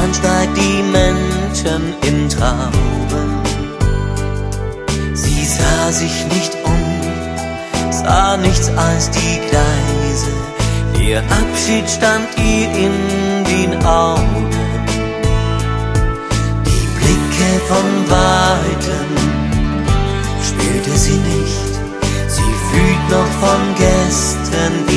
dann steigt die Menschen in Trauben. Sie sah sich nicht um, sah nichts als die Gleise. Ihr Abschied stand ihr in den Augen. Die Blicke von Weitem spürte sie nicht. Sie fühlt noch von gestern